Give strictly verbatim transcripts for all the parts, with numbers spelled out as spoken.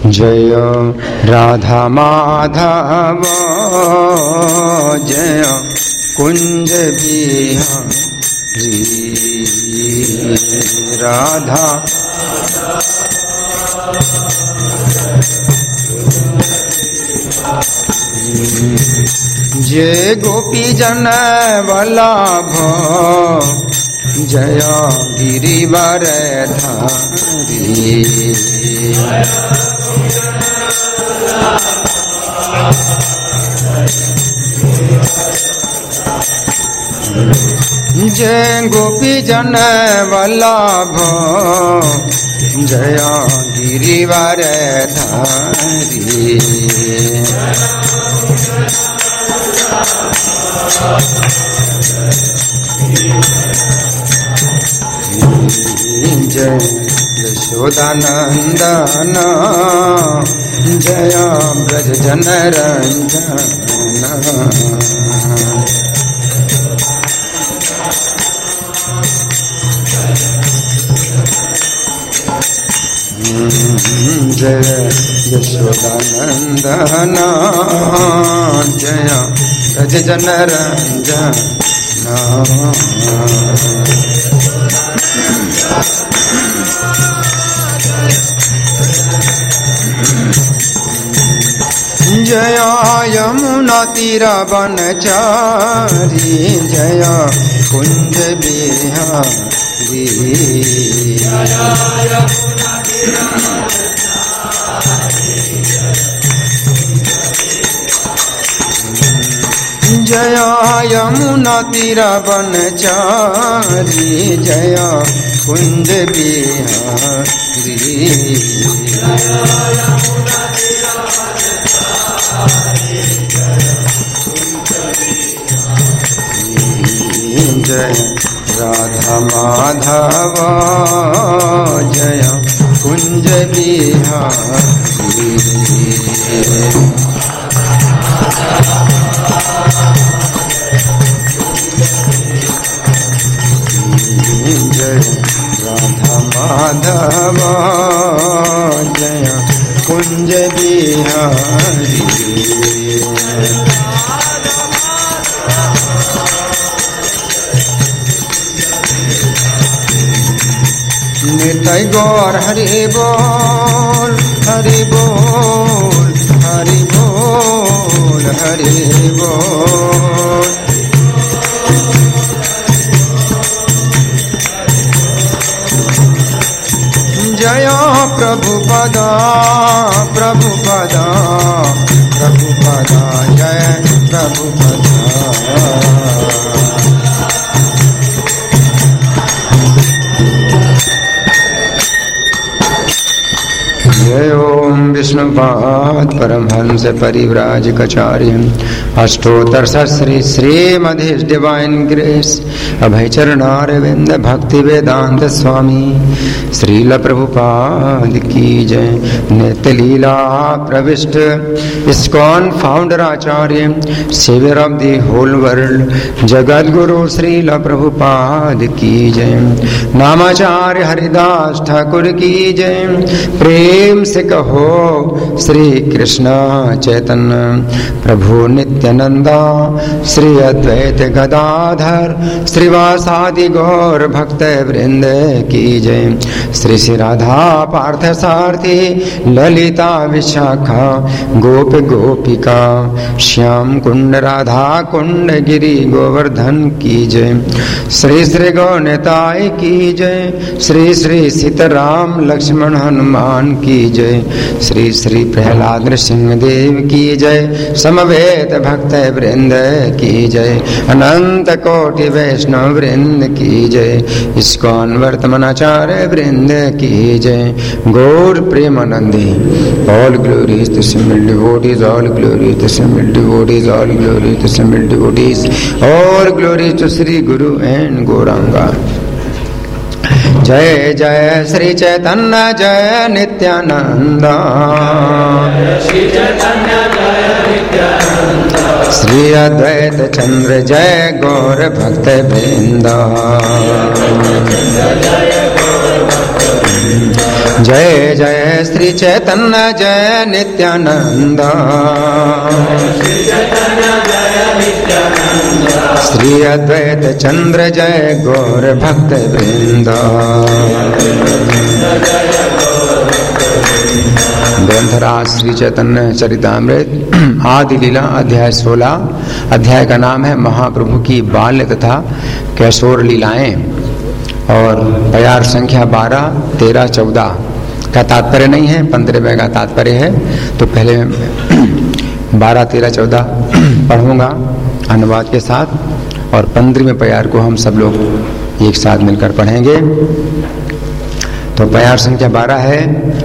जय राधा माधव जय कुंज बिहारी राधा जय गोपी जन वल्लभ जय गिरिवर धारी जय गोपी जन वल्लभ जय गिरिवर धारी जय यशोदानंदन जय ब्रज जन रंजन जय यशोदानंदन जय ब्रज जन रंजन जय यमुना तीर वनचारी जय कुंज बिहारी जय यमुना तीर वनचारी जय कुंज बिहारी जय राधा माधव जय कुंज बिहारी जय राधा माधव जय कुंज बिहारी निताई गौर हरि बोल हरि बोल हरि बोल हरि बोल जय प्रभुपदा प्रभुपदा प्रभुपदा जय प्रभुपदा जय ओम विष्णुपाद परमहंस परिव्राजकाचार्य अष्टोत्तर श्री श्रीमद् डिवाइन ग्रेस अभय चरणारविंद भक्ति वेदांत स्वामी श्रील प्रभुपाद की जय। नित्य लीला प्रविष्ट इस्कॉन फाउंडर आचार्य saviour of the whole world जगत गुरु श्रील प्रभुपाद की जय। नामाचार्य हरिदास ठाकुर की जय। प्रेम से कहो श्री कृष्ण चैतन्य प्रभु नित्यानंदा श्री अद्वैत गदाधर श्रीवासादि गौर भक्त वृंद की जय। श्री श्री राधा पार्थ सारथी ललिता विशाखा गोप गोपिका श्याम कुंड राधा कुंड गिरी गोवर्धन की जय। श्री श्री गौनिताय की जय। श्री श्री सीताराम लक्ष्मण हनुमान की जय। श्री श्री प्रहलाद सिंहदेव की जय। समवेत भक्त वृंद की जय। अनंत कोटि वैष्णव वृंद की जय। इस्कॉन वर्तमानाचार्य वृंद की जय। गौर प्रेमानंदी all glories to assembled devotees all glories to assembled devotees all glories to assembled devotees all glories to Shri guru and Gauranga. जय जय श्री चैतन्य जय नित्यानंद श्री अद्वैत चंद्र जय गौर भक्त वृंद। जय जय श्री चैतन्य जय नित्यानंद, श्री अद्वैत चंद्र जय गौर भक्त वृंद। ग्रंथराज श्री चैतन्य चरितामृत आदि लीला अध्याय सोलह। अध्याय का नाम है महाप्रभु की बाल्य तथा कैशोर लीलाएं, और प्यार संख्या बारह, तेरह, चौदह का तात्पर्य नहीं है, पंद्रहवें का तात्पर्य है। तो पहले बारह, तेरह, चौदह पढ़ूंगा अनुवाद के साथ, और पंद्रहवें प्यार को हम सब लोग एक साथ मिलकर पढ़ेंगे। तो प्यार संख्या बारह है।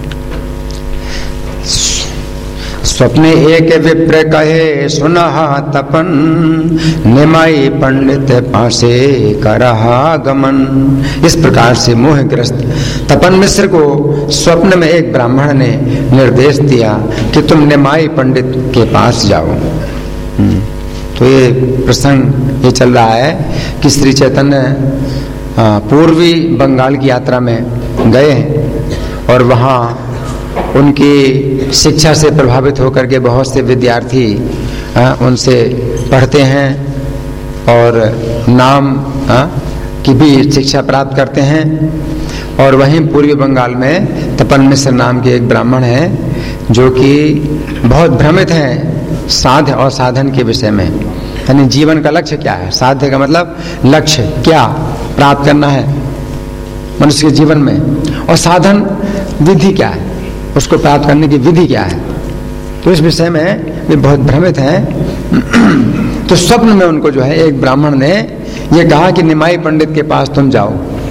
स्वप्ने एक विप्र कहे सुनहा तपन, निमाई पंडित पासे करहा गमन। इस प्रकार से मोहग्रस्त तपन मिश्र को स्वप्न में एक ब्राह्मण ने निर्देश दिया कि तुम निमाई पंडित के पास जाओ। तो ये प्रसंग ये चल रहा है कि श्री चैतन्य पूर्वी बंगाल की यात्रा में गए हैं, और वहाँ उनकी शिक्षा से प्रभावित होकर के बहुत से विद्यार्थी आ, उनसे पढ़ते हैं और नाम आ, की भी शिक्षा प्राप्त करते हैं। और वहीं पूर्वी बंगाल में तपन मिश्र नाम के एक ब्राह्मण हैं जो कि बहुत भ्रमित हैं साध्य और साधन के विषय में। यानी जीवन का लक्ष्य क्या है, साध्य का मतलब लक्ष्य क्या प्राप्त करना है मनुष्य के जीवन में, और साधन विधि क्या है, उसको प्राप्त करने की विधि क्या है। तो इस विषय में वे बहुत भ्रमित हैं। तो स्वप्न में उनको जो है एक ब्राह्मण ने ये कहा कि निमाई पंडित के पास तुम जाओ।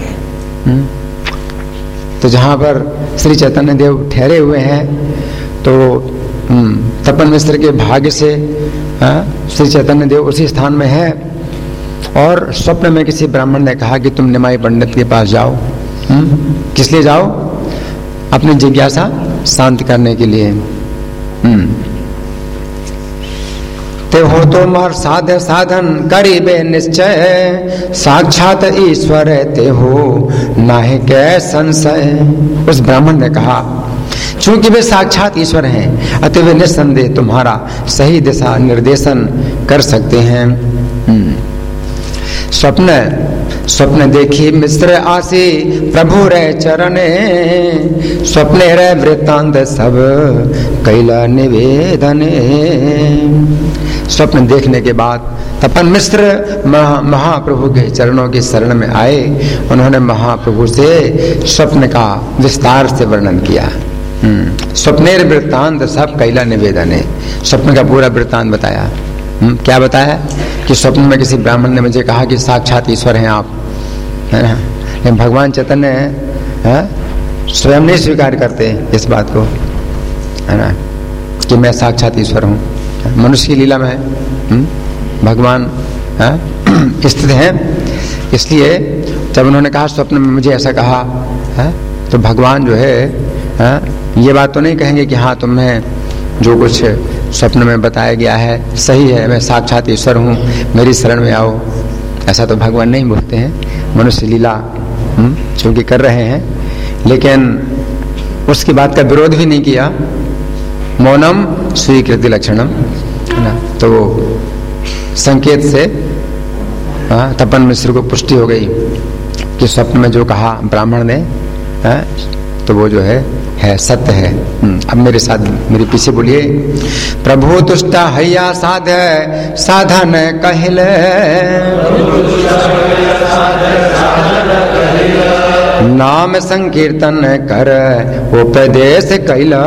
तो जहां पर श्री चैतन्य देव ठहरे हुए हैं, तो तपन मिश्र के भाग्य से श्री चैतन्य देव उसी स्थान में है, और स्वप्न में किसी ब्राह्मण ने कहा कि तुम निमाई पंडित के पास जाओ। किस लिए जाओ? अपनी जिज्ञासा शांत करने के लिए। ते हो तो मार साध साधन करीबे निश्चय, साक्षात ईश्वर ते हो नाहि कै संशय। उस ब्राह्मण ने कहा चूंकि वे साक्षात ईश्वर हैं, अतः वे निस्संदेह तुम्हारा सही दिशा निर्देशन कर सकते हैं। स्वप्न स्वप्न देखी मिश्र आसी प्रभु रे चरणे, स्वप्ने रे वृत्तांत सब कैला निवेदने। स्वप्न देखने के बाद तपन मिश्र महा, महाप्रभु के चरणों की शरण में आए। उन्होंने महाप्रभु से स्वप्न का विस्तार से वर्णन किया। स्वप्नेर वृत्तांत सब कैला निवेदने, स्वप्न का पूरा वृत्तांत बताया। हुँ? क्या बताया कि स्वप्न में किसी ब्राह्मण ने मुझे कहा कि साक्षात ईश्वर हैं आप, है ना। लेकिन भगवान चैतन्य स्वयं नहीं स्वीकार करते इस बात को, है ना, कि मैं साक्षात ईश्वर हूँ। मनुष्य की लीला में हुँ? भगवान स्थित हैं। इसलिए जब उन्होंने कहा स्वप्न में मुझे ऐसा कहा है, तो भगवान जो है, है ये बात तो नहीं कहेंगे कि हाँ तुम्हें जो कुछ स्वप्न में बताया गया है सही है, मैं साक्षात ईश्वर हूँ, मेरी शरण में आओ। ऐसा तो भगवान नहीं बोलते हैं। मनुष्य लीला चूंकि कर रहे हैं, लेकिन उसकी बात का विरोध भी नहीं किया। मौनम स्वीकृति लक्षणम, है ना। तो संकेत से हाँ, तपन मिश्र को पुष्टि हो गई कि स्वप्न में जो कहा ब्राह्मण ने, हाँ, तो वो जो है है सत्य है। अब मेरे साथ मेरे पीछे बोलिए। प्रभु तुष्टा हैया साध साधन कहले, नाम संकीर्तन कर उपदेश कैला।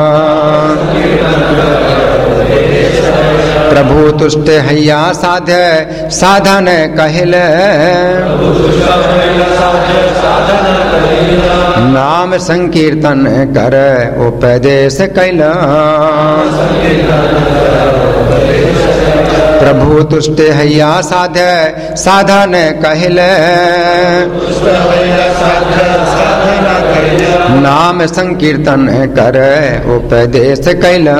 प्रभु तुष्ट हैया साध साधन कहले, नाम संकीर्तन कर उपदेश कैला। प्रभु तुष्ट हैया साध साधन कहले, नाम संकीर्तन कर उपदेश कैला।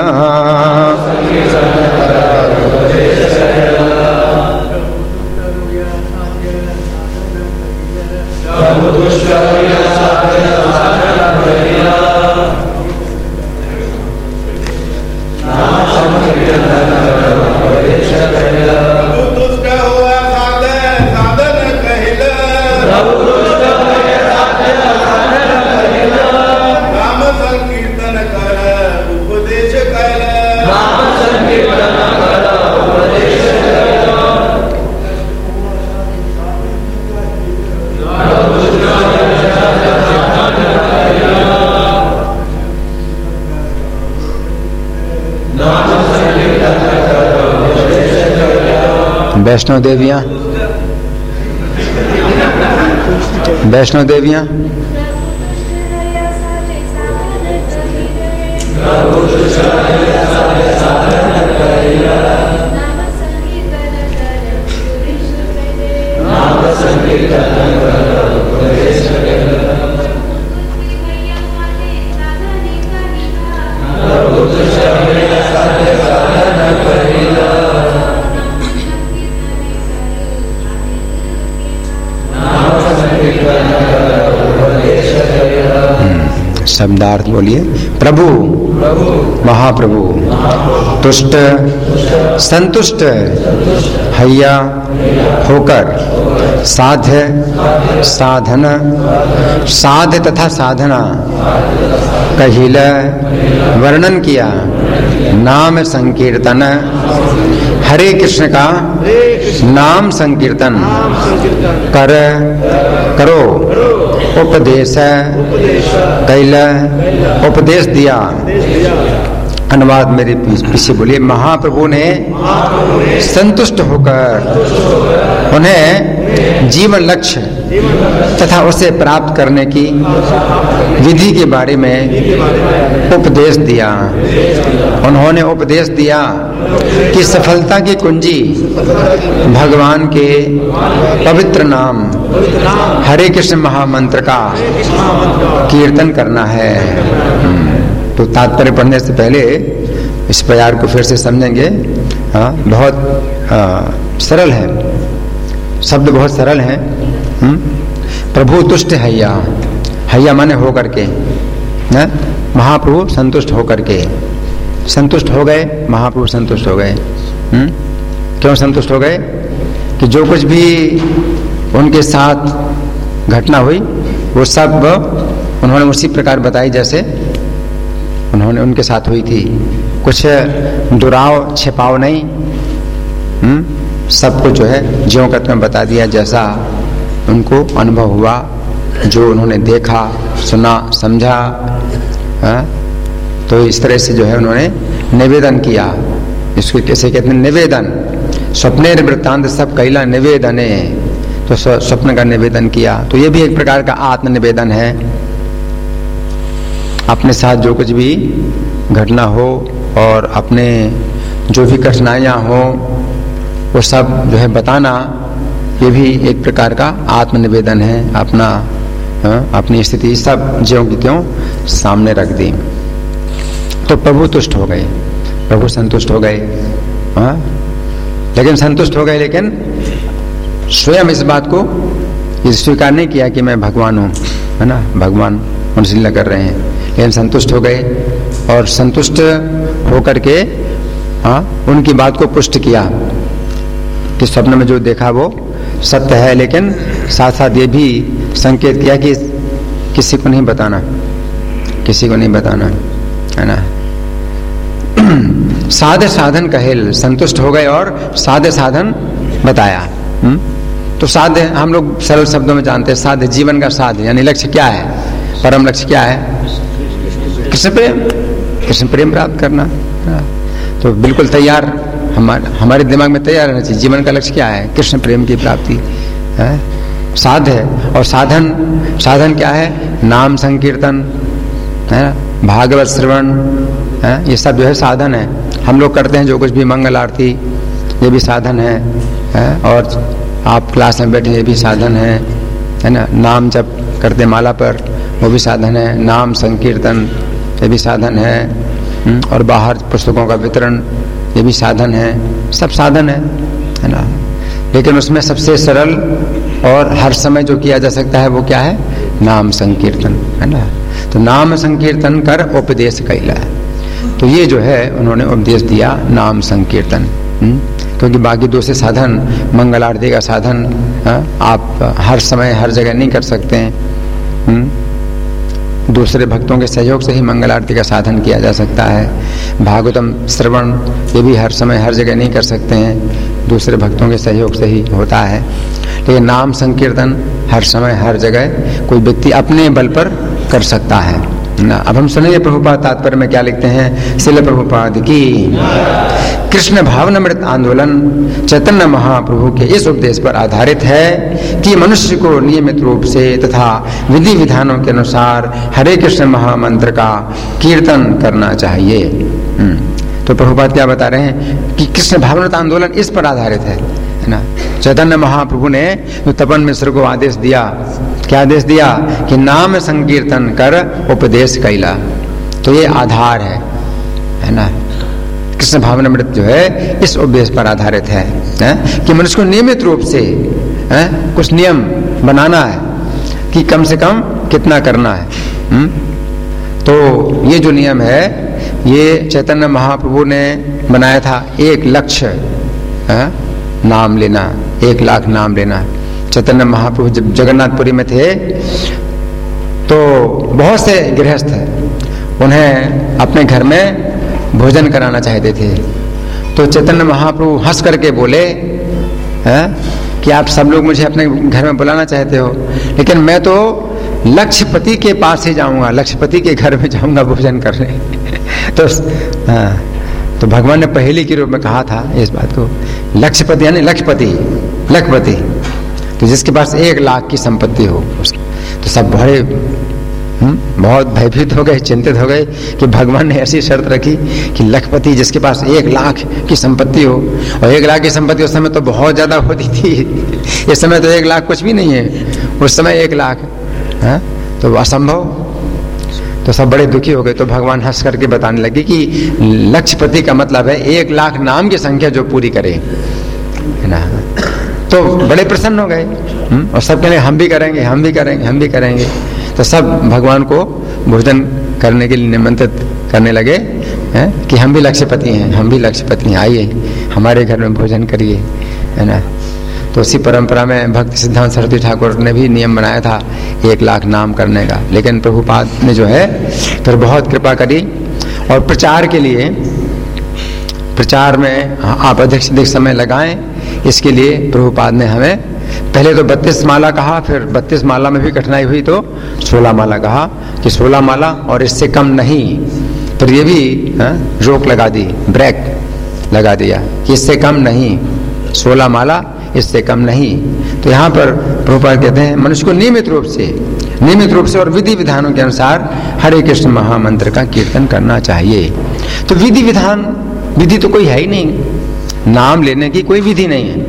वैष्णो देवियां, वैष्णो देवियां, शब्दार्थ बोलिए। प्रभु, महाप्रभु, तुष्ट, संतुष्ट, हैया होकर, साध्य, साधन, साध्य तथा साधना, कहिल, वर्णन किया, नाम संकीर्तन, हरे कृष्ण का नाम संकीर्तन कर करो, उपदेश कैल, उपदेश दिया। अनुवाद मेरे पीछे बोलिए। महाप्रभु ने संतुष्ट होकर उन्हें जीवन लक्ष्य तथा उसे प्राप्त करने की विधि के बारे में उपदेश दिया। उन्होंने उपदेश दिया कि सफलता की कुंजी भगवान के पवित्र नाम हरे कृष्ण महामंत्र का कीर्तन करना है। तो तात्पर्य पढ़ने से पहले इस प्यार को फिर से समझेंगे। हाँ, बहुत आ, सरल है, शब्द बहुत सरल हैं। प्रभु तुष्ट हैया, हैया माने हो करके, न? महाप्रभु संतुष्ट हो करके, संतुष्ट हो गए, महाप्रभु संतुष्ट हो गए। हुँ? क्यों संतुष्ट हो गए? कि जो कुछ भी उनके साथ घटना हुई वो सब उन्होंने उसी प्रकार बताई जैसे उन्होंने उनके साथ हुई थी। कुछ दुराव छिपाव नहीं, हुँ? सब कुछ जो है ज्यों का त्यों बता दिया जैसा उनको अनुभव हुआ, जो उन्होंने देखा, सुना, समझा। हा? तो इस तरह से जो है उन्होंने निवेदन किया। इसको कैसे कहते हैं? निवेदन। स्वप्ने वृत्तांत सब कैला निवेदने, तो स्वप्न का निवेदन किया। तो ये भी एक प्रकार का आत्मनिवेदन है। अपने साथ जो कुछ भी घटना हो और अपने जो भी कठिनाइयाँ हो वो सब जो है बताना, ये भी एक प्रकार का आत्मनिवेदन है। अपना हाँ, अपनी स्थिति सब ज्यों की त्यों सामने रख दी। तो प्रभु तुष्ट हो गए, प्रभु संतुष्ट हो गए। हाँ, लेकिन संतुष्ट हो गए, लेकिन स्वयं इस बात को ये स्वीकार नहीं किया कि मैं भगवान हूँ, है ना, भगवान उनसे लीला कर रहे हैं। लेकिन संतुष्ट हो गए और संतुष्ट होकर के हाँ उनकी बात को पुष्ट किया कि स्वप्न में जो देखा वो सत्य है, लेकिन साथ साथ ये भी संकेत किया कि किसी को नहीं बताना, किसी को नहीं बताना, है ना। साधे साधन कहेल, संतुष्ट हो गए और साधे साधन बताया। हुँ? तो साध्य हम लोग सरल शब्दों में जानते हैं। साध्य जीवन का साध्य यानी लक्ष्य क्या है, परम लक्ष्य क्या है? कृष्ण प्रेम, कृष्ण प्रेम प्राप्त करना। तो बिल्कुल तैयार, हमारे हमारे दिमाग में तैयार रहना चाहिए। जीवन का लक्ष्य क्या है? कृष्ण प्रेम की प्राप्ति है, साध्य है। और साधन, साधन क्या है? नाम संकीर्तन, है ना, भागवत श्रवण, है, ये सब जो है साधन है। हम लोग करते हैं जो कुछ भी, मंगल आरती, ये भी साधन है, है? और आप क्लास में बैठे, ये भी साधन है, है ना। नाम जप करते माला पर, वो भी साधन है। नाम संकीर्तन, ये भी साधन है। और बाहर पुस्तकों का वितरण, ये भी साधन है। सब साधन है, है ना। लेकिन उसमें सबसे सरल और हर समय जो किया जा सकता है वो क्या है? नाम संकीर्तन, है ना। तो नाम संकीर्तन कर उपदेश कैला, तो ये जो है उन्होंने उपदेश दिया, नाम संकीर्तन। क्योंकि बाकी दूसरे साधन, मंगल आरती का साधन हा? आप हर समय हर जगह नहीं कर सकते हैं। दूसरे भक्तों के सहयोग से ही मंगल आरती का साधन किया जा सकता है। भागवतम श्रवण, ये भी हर समय हर जगह नहीं कर सकते हैं, दूसरे भक्तों के सहयोग से ही होता है। लेकिन नाम संकीर्तन हर समय हर जगह कोई व्यक्ति अपने बल पर कर सकता है। ना। अब हम सुनेंगे प्रभुपाद तात्पर्य में क्या लिखते हैं। श्रील प्रभुपाद की कृष्ण भावनामृत आंदोलन चैतन्य महाप्रभु के इस उपदेश पर आधारित है कि मनुष्य को नियमित रूप से तथा विधि विधानों के अनुसार हरे कृष्ण महामंत्र का कीर्तन करना चाहिए। तो प्रभुपाद क्या बता रहे हैं कि कृष्ण भावनामृत आंदोलन इस पर आधारित है ना। चैतन्य महाप्रभु ने तो तपन मिश्र को आदेश दिया, क्या आदेश दिया कि नाम संकीर्तन कर उपदेश कैला। तो ये आधार है है ना। कृष्ण भावनामृत जो है इस उपदेश पर आधारित है, है? कि मनुष्य को नियमित रूप से है? कुछ नियम बनाना है कि कम से कम कितना करना है। हुँ? तो ये जो नियम है ये चैतन्य महाप्रभु ने बनाया था। एक लक्ष्य है? नाम लेना, एक लाख नाम लेना। चैतन्य महाप्रभु जब जगन्नाथपुरी में थे तो बहुत से गृहस्थ उन्हें अपने घर में भोजन कराना चाहते थे। तो चैतन्य महाप्रभु हंस करके बोले है? कि आप सब लोग मुझे अपने घर में बुलाना चाहते हो, लेकिन मैं तो लक्ष्यपति के पास ही जाऊंगा, लक्ष्यपति के घर में जाऊंगा भोजन करने। तो हाँ, तो भगवान ने पहेली के रूप में कहा था इस बात को। लक्ष्यपति यानी लखपति, लखपति तो जिसके पास एक लाख की संपत्ति हो। तो सब बड़े बहुत भयभीत हो गए, चिंतित हो गए कि भगवान ने ऐसी शर्त रखी कि लखपति जिसके पास एक लाख की संपत्ति हो। और एक लाख की संपत्ति उस समय तो बहुत ज्यादा होती थी, इस समय तो एक लाख कुछ भी नहीं है, उस समय एक लाख है तो असंभव। तो सब बड़े दुखी हो गए। तो भगवान हंस करके बताने लगे कि लक्ष्यपति का मतलब है एक लाख नाम की संख्या जो पूरी करे, है ना। तो बड़े प्रसन्न हो गए और सब कहने हम भी करेंगे, हम भी करेंगे, हम भी करेंगे। तो सब भगवान को भोजन करने के लिए निमंत्रित करने लगे हैं कि हम भी लक्ष्यपति हैं, हम भी लक्ष्यपति हैं, आइए हमारे घर में भोजन करिए, है ना। तो उसी परंपरा में भक्ति सिद्धांत सरस्वती ठाकुर ने भी नियम बनाया था एक लाख नाम करने का। लेकिन प्रभुपाद ने जो है फिर बहुत कृपा करी और प्रचार के लिए, प्रचार में आप अधिक से अधिक समय लगाएं, इसके लिए प्रभुपाद ने हमें पहले तो बत्तीस माला कहा, फिर बत्तीस माला में भी कठिनाई हुई तो सोलह माला कहा कि सोलह माला और इससे कम नहीं। फिर ये भी हा? रोक लगा दी, ब्रेक लगा दिया कि इससे कम नहीं, सोलह माला इससे कम नहीं। तो यहाँ पर प्रभुपाद कहते हैं मनुष्य को नियमित रूप से नियमित रूप से और विधि विधानों के अनुसार हरे कृष्ण महामंत्र का कीर्तन करना चाहिए। तो विधि विधान, विधि तो कोई है ही नहीं, नाम लेने की कोई विधि नहीं है।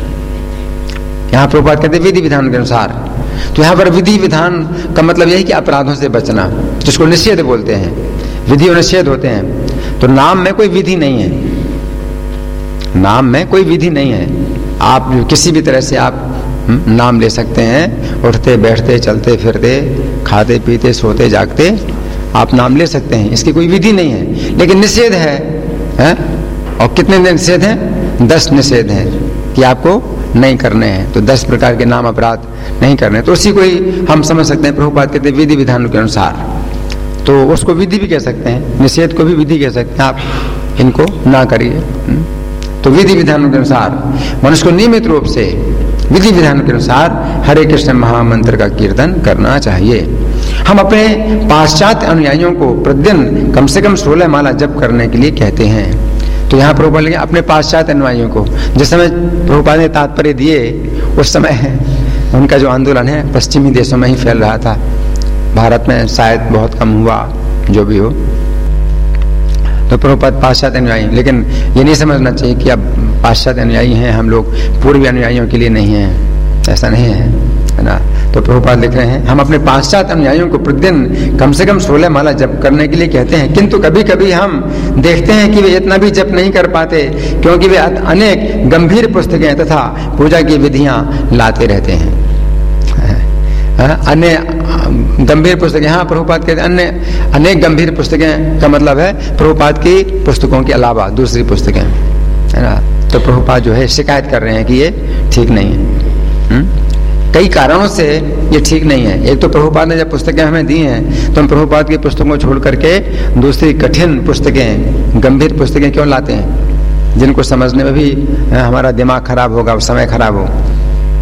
यहाँ प्रभुपाद कहते हैं विधि विधान के अनुसार। तो यहाँ पर विधि विधान का मतलब यही कि अपराधों से बचना, जिसको निषेध बोलते हैं, विधि और निषेध होते हैं। तो नाम में कोई विधि नहीं है, नाम में कोई विधि नहीं है। आप किसी भी तरह से आप नाम ले सकते हैं, उठते बैठते चलते फिरते खाते पीते सोते जागते आप नाम ले सकते हैं, इसकी कोई विधि नहीं है। लेकिन निषेध है, है? और कितने निषेध हैं? दस निषेध हैं कि आपको नहीं करने हैं। तो दस प्रकार के नाम अपराध नहीं करने, तो उसी को ही हम समझ सकते हैं प्रभुपाद कहते हैं विधि विधानों के अनुसार। तो उसको विधि भी कह सकते हैं, निषेध को भी विधि कह सकते हैं, आप इनको ना करिए। तो विधि विधानों के अनुसार मनुष्य को नियमित रूप से विधि विधानों के अनुसार हरे कृष्ण महामंत्र का कीर्तन करना चाहिए। हम अपने पाश्चात्य अनुयायियों को प्रतिदिन कम से कम सोलह माला जप करने के लिए कहते हैं। तो यहाँ प्रभुपाद लिखे अपने पाश्चात्य अनुयायियों को, जिस समय प्रभुपाद ने तात्पर्य दिए उस समय उनका जो आंदोलन है पश्चिमी देशों में ही फैल रहा था, भारत में शायद बहुत कम हुआ, जो भी हो। तो प्रभुपाद पाश्चात्य अनुयायी, लेकिन ये नहीं समझना चाहिए कि अब पाश्चात्य अनुयायी हैं हम लोग, पूर्वी अनुयायियों के लिए नहीं है, ऐसा नहीं है, है ना। तो प्रभुपाद लिख रहे हैं हम अपने पाश्चात्य अनुयायियों को प्रतिदिन कम से कम सोलह माला जप करने के लिए कहते हैं, किंतु कभी कभी हम देखते हैं कि वे इतना भी जप नहीं कर पाते, क्योंकि वे अनेक गंभीर पुस्तकें तथा पूजा की विधियां लाते रहते हैं। अन्य गंभीर पुस्तकें, हाँ प्रभुपाद कहते हैं अन्य अनेक गंभीर पुस्तकें का मतलब है प्रभुपाद की पुस्तकों के अलावा दूसरी पुस्तकें, है ना। तो प्रभुपाद जो है शिकायत कर रहे हैं कि ये ठीक नहीं है। हुँ? कई कारणों से ये ठीक नहीं है। एक तो प्रभुपाद ने जब पुस्तकें हमें दी हैं तो हम प्रभुपाद की पुस्तकों को छोड़ करके दूसरी कठिन पुस्तकें, गंभीर पुस्तकें क्यों लाते हैं, जिनको समझने में भी हमारा दिमाग खराब होगा, समय खराब हो।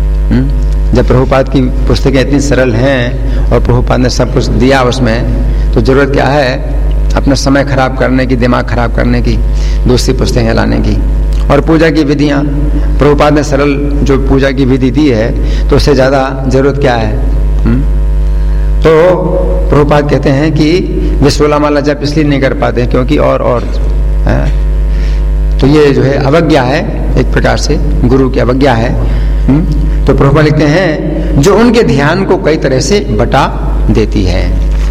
जब प्रभुपाद की पुस्तकें इतनी सरल हैं और प्रभुपाद ने सब कुछ दिया उसमें, तो जरूरत क्या है? अपना समय खराब करने की, दिमाग खराब करने की, दूसरी पुस्तकें लाने की। और पूजा की विधियां, प्रभुपाद ने सरल जो पूजा की विधि दी है, तो उससे ज्यादा जरूरत क्या है? हुँ? तो प्रभुपाद कहते हैं कि वे सोलह माला जप इसलिए नहीं कर पाते क्योंकि और और है? तो ये जो है अवज्ञा है, एक प्रकार से गुरु की अवज्ञा है। हुँ? तो प्रभुपाद लिखते हैं जो उनके ध्यान को कई तरह से बटा देती है।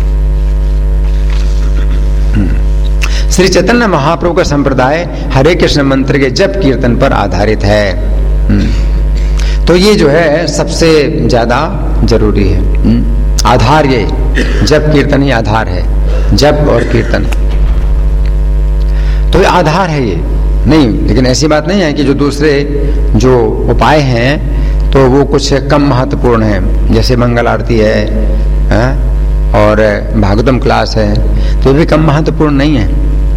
श्री चैतन्य महाप्रभु का संप्रदाय हरे कृष्ण मंत्र के जप कीर्तन पर आधारित है। तो ये जो है सबसे ज्यादा जरूरी है। आधार ये जप कीर्तन ही आधार है, जप और कीर्तन तो ये आधार है ये नहीं। लेकिन ऐसी बात नहीं है कि जो दूसरे जो उपाय हैं तो वो कुछ कम महत्वपूर्ण है, जैसे मंगल आरती है, है और भागवतम क्लास है, तो ये भी कम महत्वपूर्ण नहीं है।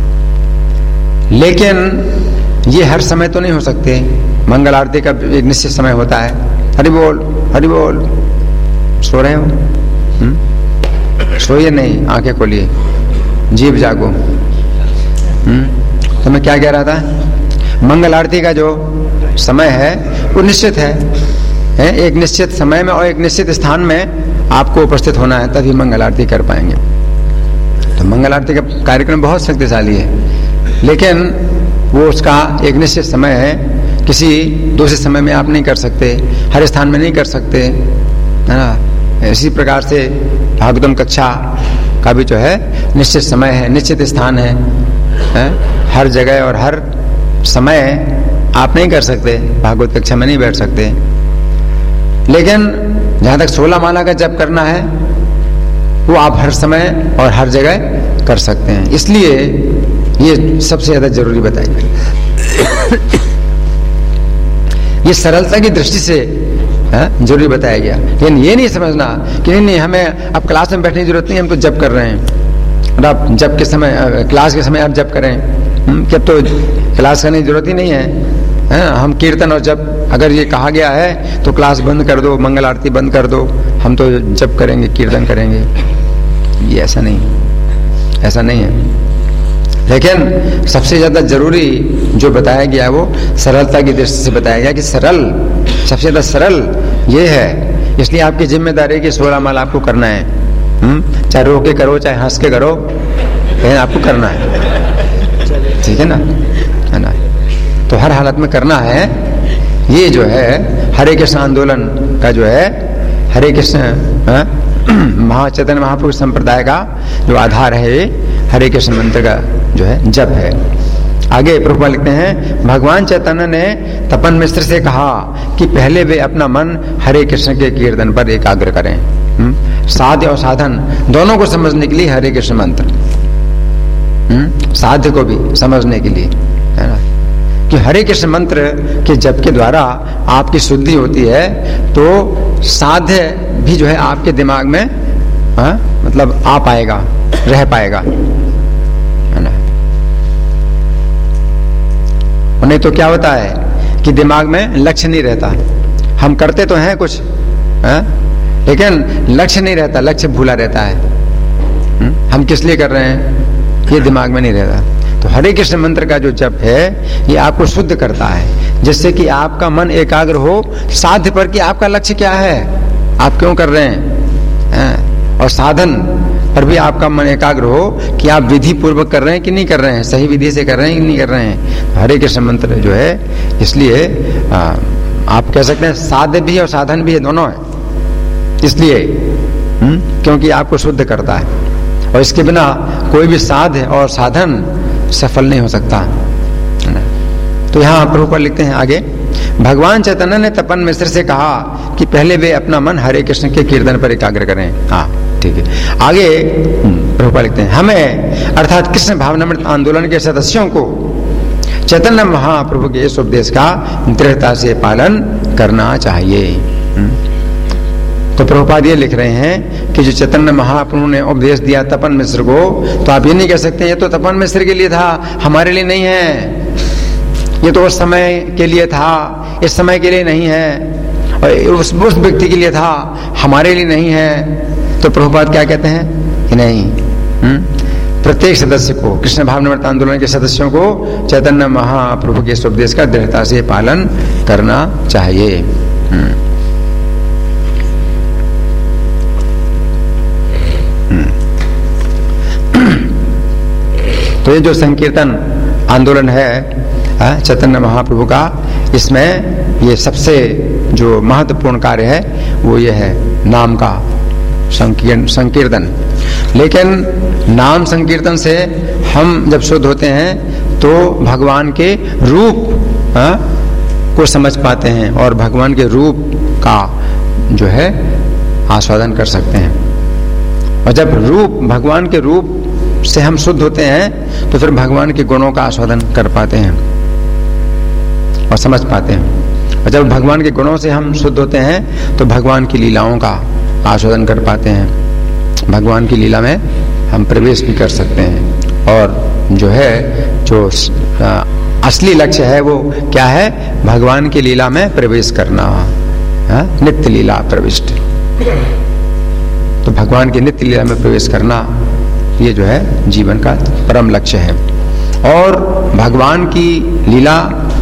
लेकिन ये हर समय तो नहीं हो सकते। मंगल आरती का एक निश्चित समय होता है। हरि बोल हरि बोल। सो रहे हो? सोइए नहीं, आंखें खोलिए, जीभ जागो। हम्म तो मैं क्या कह रहा था? मंगल आरती का जो समय है वो निश्चित है, है एक निश्चित समय में और एक निश्चित स्थान में आपको उपस्थित होना है, तभी मंगल आरती कर पाएंगे। तो मंगल आरती का कार्यक्रम बहुत शक्तिशाली है, लेकिन वो उसका एक निश्चित समय है। किसी दूसरे समय में आप नहीं कर सकते, हर स्थान में नहीं कर सकते, है ना। इसी प्रकार से भागवतम कक्षा का भी जो है निश्चित समय है, निश्चित स्थान है, है? हर जगह और हर समय आप नहीं कर सकते, भागवत कक्षा में नहीं बैठ सकते। लेकिन जहां तक सोलह माला का जप करना है वो आप हर समय और हर जगह कर सकते हैं, इसलिए ये सबसे ज्यादा जरूरी बताई गई। ये सरलता की दृष्टि से जरूरी बताया गया। लेकिन ये नहीं समझना कि नहीं नहीं हमें अब क्लास में बैठने की जरूरत नहीं, हम तो जप कर रहे हैं, और आप जब के समय क्लास के समय आप जप करें, क्या तो क्लास करने की जरूरत ही नहीं है, है ना। हम कीर्तन और जप, अगर ये कहा गया है तो क्लास बंद कर दो, मंगल आरती बंद कर दो, हम तो जप करेंगे, कीर्तन करेंगे, ये ऐसा नहीं, ऐसा नहीं है। लेकिन सबसे ज्यादा जरूरी जो बताया गया वो सरलता की दृष्टि से बताया गया कि सरल, सबसे ज्यादा सरल ये है। इसलिए आपकी जिम्मेदारी है कि सोलह माला आपको करना है, हम्म चाहे रो के करो चाहे हंस के करो, लेकिन आपको करना है, ठीक है ना, है ना। तो हर हालत में करना है। ये जो है हरे कृष्ण आंदोलन का जो है, हरे कृष्ण महा चैतन्य महाप्रभु संप्रदाय का जो आधार है, हरे कृष्ण मंत्र का जो है जप है। आगे प्रभुपाद लिखते हैं, भगवान चैतन्य ने तपन मिश्र से कहा कि पहले वे अपना मन हरे कृष्ण के कीर्तन पर एकाग्र करें। साध्य और साधन दोनों को समझने के लिए हरे कृष्ण मंत्र, साध्य को भी समझने के लिए, है ना, कि हरे कृष्ण मंत्र के जप के द्वारा आपकी शुद्धि होती है, तो साध्य भी जो है आपके दिमाग में हा? मतलब आ पाएगा, रह पाएगा, है ना। और नहीं तो क्या होता है कि दिमाग में लक्ष्य नहीं रहता। हम करते तो हैं कुछ, है? लेकिन लक्ष्य नहीं रहता, लक्ष्य भूला रहता है। हुँ? हम किस लिए कर रहे हैं ये दिमाग में नहीं रहता। तो हरे कृष्ण मंत्र का जो जप है ये आपको शुद्ध करता है, जिससे कि आपका मन एकाग्र हो साध्य पर कि आपका लक्ष्य क्या है, आप क्यों कर रहे हैं, है? और साधन पर भी आपका मन एकाग्र हो कि आप विधि पूर्वक कर रहे हैं कि नहीं कर रहे हैं, सही विधि से कर रहे हैं कि नहीं कर रहे हैं। तो हरे कृष्ण मंत्र जो है, इसलिए आ, आप कह सकते हैं साध्य भी और साधन भी है, दोनों है। इसलिए हुँ? क्योंकि आपको शुद्ध करता है, और इसके बिना कोई भी साध्य और साधन सफल नहीं हो सकता। तो यहाँ प्रभुपाद लिखते हैं आगे, भगवान चैतन्य ने तपन मिश्र से कहा कि पहले वे अपना मन हरे कृष्ण के कीर्तन पर एकाग्र करें। हाँ ठीक है। आगे प्रभुपाद लिखते हैं, हमें अर्थात कृष्ण भावनामृत आंदोलन के सदस्यों को चैतन्य महाप्रभु के इस उपदेश का दृढ़ता से पालन करना चाहिए। तो प्रभुपाद ये लिख रहे हैं कि जो चैतन्य महाप्रभु ने उपदेश दिया तपन मिश्र को, तो आप ये नहीं कह सकते ये तो तपन मिश्र के लिए था, हमारे लिए नहीं है, ये तो उस समय के लिए था, इस समय के लिए नहीं है, और उस उस व्यक्ति के लिए था, हमारे लिए नहीं है। तो प्रभुपाद क्या कहते हैं कि नहीं, प्रत्येक सदस्य को, कृष्ण भावनामृत आंदोलन के सदस्यों को चैतन्य महाप्रभु के इस उपदेश का दृढ़ता से पालन करना चाहिए। तो ये जो संकीर्तन आंदोलन है चैतन्य महाप्रभु का, इसमें ये सबसे जो महत्वपूर्ण कार्य है वो ये है नाम का संकीर्तन। लेकिन नाम संकीर्तन से हम जब शुद्ध होते हैं तो भगवान के रूप आ, को समझ पाते हैं और भगवान के रूप का जो है आस्वादन कर सकते हैं। और जब रूप भगवान के रूप से हम शुद्ध होते हैं तो फिर भगवान के गुणों का आस्वादन कर पाते हैं और समझ पाते हैं। और जब भगवान के गुणों से हम शुद्ध होते हैं तो भगवान की लीलाओं का आस्वादन कर पाते हैं। भगवान की लीला में हम प्रवेश भी कर सकते हैं। और जो है जो असली लक्ष्य है वो क्या है? भगवान की लीला में प्रवेश करना, हा? नित्य लीला प्रविष्ट। तो भगवान की नित्य लीला में प्रवेश करना ये जो है जीवन का परम लक्ष्य है। और भगवान की लीला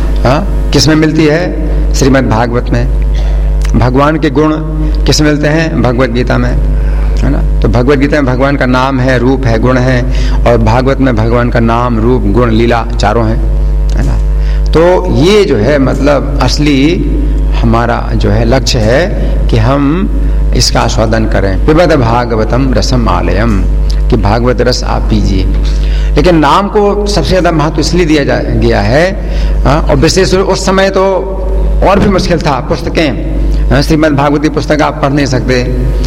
किस में मिलती है? श्रीमद् भागवत में। भगवान के गुण किस में मिलते हैं? भगवत गीता में, है ना। तो भगवत गीता में भगवान का नाम है, रूप है, गुण है, और भागवत में भगवान का नाम, रूप, गुण, लीला चारों हैं, है ना। तो ये जो है मतलब असली हमारा जो है लक्ष्य है कि हम इसका आस्वादन करें। पिबत भागवतम रसम आलयम, कि भागवत रस आप पीजिए। लेकिन नाम को सबसे ज्यादा महत्व इसलिए दिया जा गया है, और विशेष उस समय तो और भी मुश्किल था। पुस्तकें, श्रीमद् भागवती पुस्तक आप पढ़ नहीं सकते,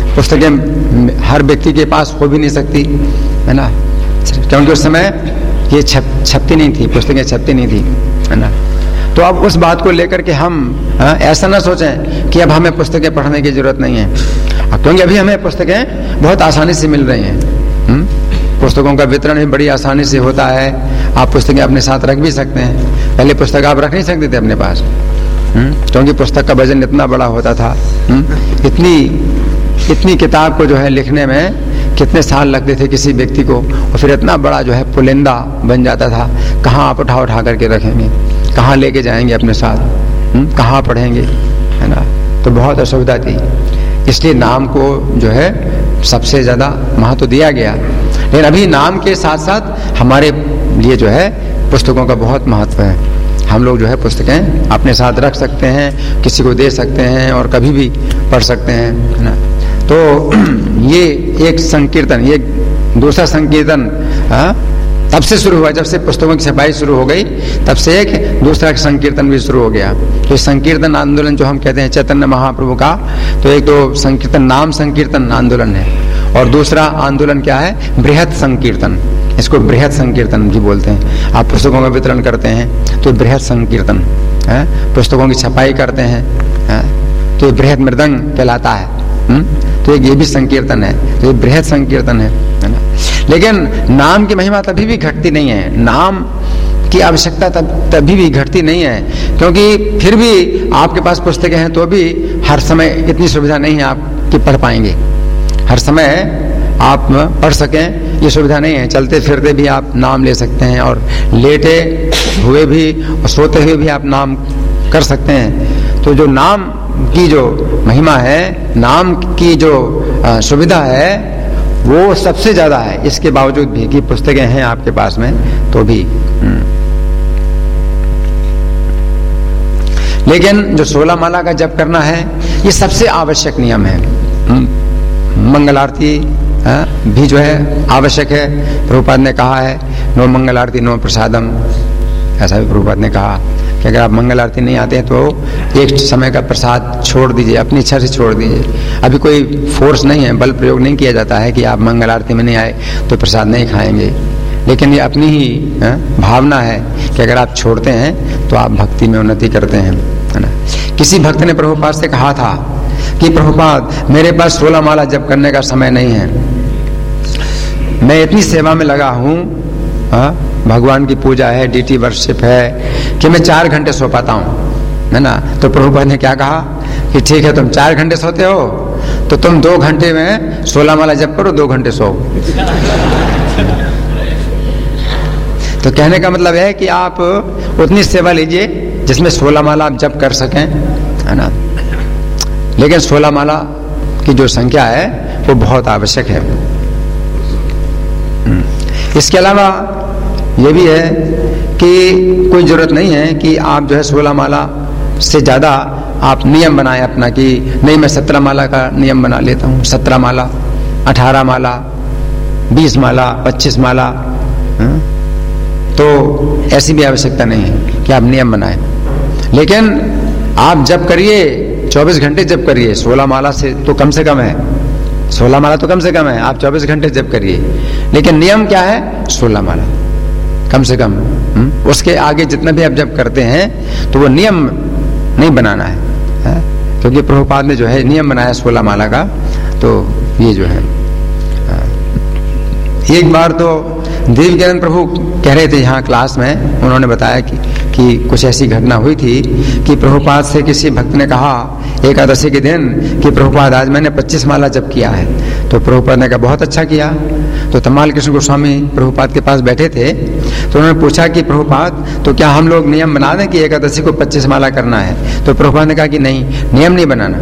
पुस्तकें हर व्यक्ति के पास हो भी नहीं सकती, है ना, क्योंकि उस समय ये छप छपती नहीं थी, पुस्तकें छपती नहीं थी, है ना। तो अब उस बात को लेकर के हम आ, ऐसा ना सोचें कि अब हमें पुस्तकें पढ़ने की जरूरत नहीं है, क्योंकि अभी हमें पुस्तकें बहुत आसानी से मिल रही हैं। हुँ? पुस्तकों का वितरण भी बड़ी आसानी से होता है। आप पुस्तकें अपने साथ रख भी सकते हैं। पहले पुस्तक आप रख नहीं सकते थे अपने पास, क्योंकि पुस्तक का वजन इतना बड़ा होता था। हुँ? इतनी इतनी किताब को जो है लिखने में कितने साल लगते थे किसी व्यक्ति को, और फिर इतना बड़ा जो है पुलिंदा बन जाता था। कहाँ आप उठा उठा करके रखेंगे, कहाँ लेके जाएंगे अपने साथ, कहाँ पढ़ेंगे, है ना। तो बहुत असुविधा थी। इसलिए नाम को जो है सबसे ज्यादा महत्व दिया गया। लेकिन अभी नाम के साथ साथ हमारे लिए जो है पुस्तकों का बहुत महत्व है। हम लोग जो है पुस्तकें अपने साथ रख सकते हैं, किसी को दे सकते हैं और कभी भी पढ़ सकते हैं, है ना। तो ये एक संकीर्तन, ये दूसरा संकीर्तन तब से शुरू हुआ जब से पुस्तकों की छपाई शुरू हो गई, तब से एक दूसरा संकीर्तन भी शुरू हो गया। तो संकीर्तन आंदोलन जो हम कहते हैं चैतन्य महाप्रभु का, तो एक तो संकीर्तन नाम संकीर्तन आंदोलन है, और दूसरा आंदोलन क्या है? बृहत संकीर्तन। इसको बृहत संकीर्तन भी बोलते हैं। आप पुस्तकों का वितरण करते हैं तो बृहत संकीर्तन है, पुस्तकों की छपाई करते हैं है? तो बृहत मृदंग कहलाता है। हुँ? तो ये भी संकीर्तन है, तो ये बृहत संकीर्तन है, है ना। लेकिन नाम की महिमा तभी भी घटती नहीं है, नाम की आवश्यकता तब तभी भी घटती नहीं है, क्योंकि फिर भी आपके पास पुस्तकें हैं तो भी हर समय इतनी सुविधा नहीं है आप कि पढ़ पाएंगे। हर समय आप पढ़ सकें ये सुविधा नहीं है। चलते फिरते भी आप नाम ले सकते हैं, और लेटे हुए भी और सोते हुए भी आप नाम कर सकते हैं। तो जो नाम की जो महिमा है, नाम की जो आ, सुविधा है, वो सबसे ज्यादा है। इसके बावजूद भी कि पुस्तकें हैं आपके पास में तो भी। लेकिन जो सोलह माला का जप करना है, ये सबसे आवश्यक नियम है। मंगल आरती भी जो है आवश्यक है। प्रभुपाद ने कहा है नो मंगल आरती नो प्रसादम, ऐसा भी प्रभुपाद ने कहा कि अगर आप मंगल आरती नहीं आते हैं तो एक समय का प्रसाद छोड़ दीजिए, अपनी इच्छा से छोड़ dीजिए। अभी कोई फोर्स नहीं है, बल प्रयोग नहीं किया जाता है कि आप मंगल आरती में नहीं आए तो प्रसाद नहीं खाएंगे, लेकिन ये अपनी ही है, भावना है कि अगर आप छोड़ते हैं तो आप भक्ति में उन्नति करते हैं, है ना। किसी भक्त ने प्रभुपाद से कहा था कि प्रभुपाद मेरे पास सोलह माला जप करने का समय नहीं है, मैं इतनी सेवा में लगा हूँ, भगवान की पूजा है, डीटी वर्शिप है, कि मैं चार घंटे सो पाता हूँ, है ना। तो प्रभुपाद ने क्या कहा कि ठीक है, तुम चार घंटे सोते हो तो तुम दो घंटे में सोलह माला जप करो, दो घंटे सो। तो कहने का मतलब है कि आप उतनी सेवा लीजिए जिसमें सोलह माला आप जप कर सकें, है ना। लेकिन सोलह माला की जो संख्या है वो बहुत आवश्यक है। इसके अलावा ये भी है कि कोई जरूरत नहीं है कि आप जो है सोलह माला से ज्यादा आप नियम बनाएं अपना, कि नहीं मैं सत्रह माला का नियम बना लेता हूँ, सत्रह माला, अठारह माला, बीस माला, पच्चीस माला। हा? तो ऐसी भी आवश्यकता नहीं है कि आप नियम बनाएं। लेकिन आप जप करिए, चौबीस घंटे जप करिए। सोलह माला से तो कम से कम है, सोलह माला तो कम से कम है, आप चौबीस घंटे जप करिए। लेकिन नियम क्या है? सोलह माला कम से कम। हुँ? उसके आगे जितना भी आप जप करते हैं तो वो नियम नहीं बनाना है, है? क्योंकि प्रभुपाद ने जो है नियम बनाया सोलह माला का। तो ये जो है, एक बार तो देवज्ञान प्रभु कह रहे थे यहाँ क्लास में, उन्होंने बताया कि कि कुछ ऐसी घटना हुई थी कि प्रभुपाद से किसी भक्त ने कहा एकादशी के दिन कि प्रभुपाद आज मैंने पच्चीस माला जप किया है। तो प्रभुपाद ने कहा बहुत अच्छा किया। तो तमाल कृष्ण गोस्वामी प्रभुपाद के पास बैठे थे, तो उन्होंने पूछा कि प्रभुपाद तो क्या हम लोग नियम बना दें कि एकादशी को पच्चीस माला करना है? तो प्रभुपाद ने कहा कि नहीं, नियम नहीं बनाना,